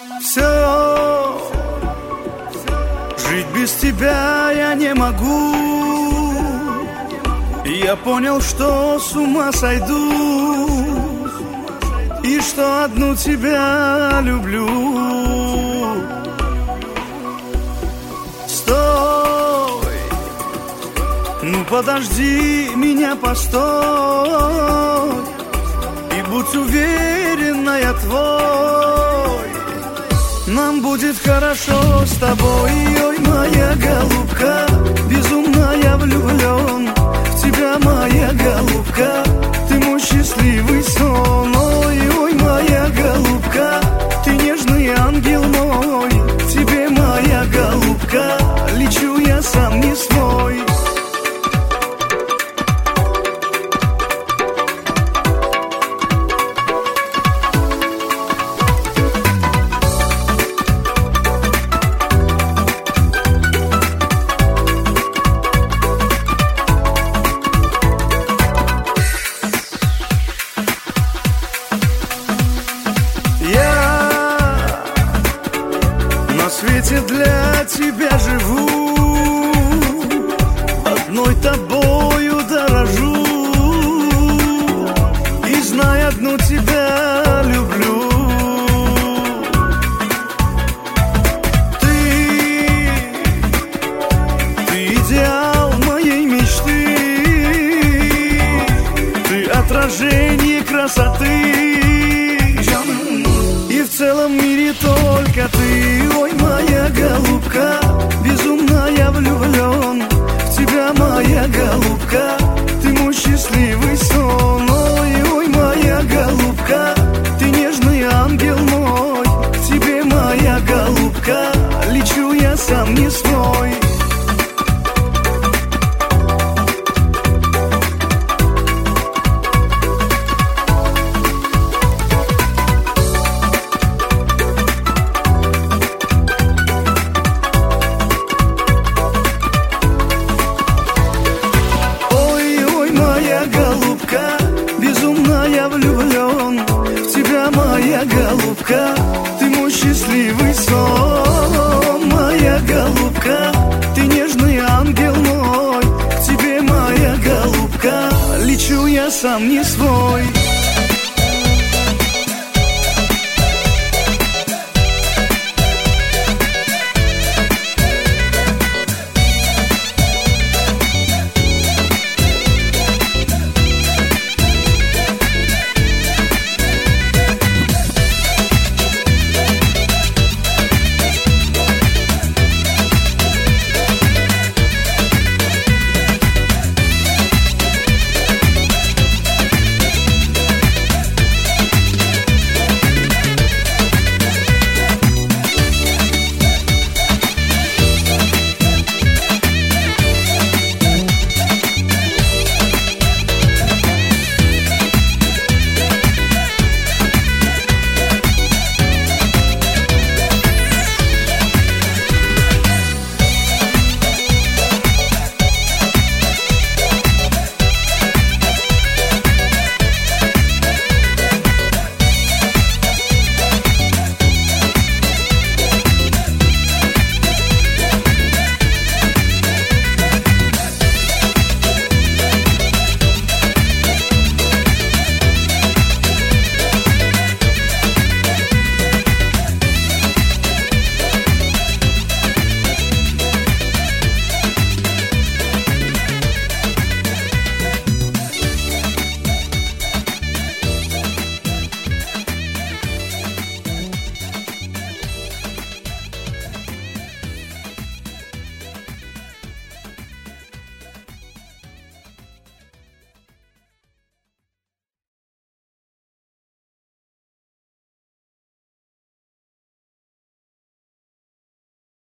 Все, жить без тебя я не могу. И я понял, что с ума сойду, и что одну тебя люблю. Стой, ну подожди меня, постой, и будь уверена, я твой. Нам будет хорошо с тобой, ой, моя голубка. Безумно я влюблен в тебя, моя голубка. Ты мой счастливый сон, ой, ой, моя голубка. Ты нежный ангел мой, тебе, моя голубка, лечу я сам не свой. На свете для тебя живу, одной тобою дорожу, и знай, одну тебя люблю. Ты идеал моей мечты, ты отражение красоты. И в целом мире только ты, ой, моя голубка. Безумно я влюблен в тебя, моя голубка. Ты мой счастливый сон, ой, ой, моя голубка. Ты нежный ангел мой, к тебе, моя голубка, лечу я сам не свой. Безумно я влюблен в тебя, моя голубка. Ты мой счастливый сон, моя голубка. Ты нежный ангел мой, к тебе, моя голубка, лечу я сам не свой.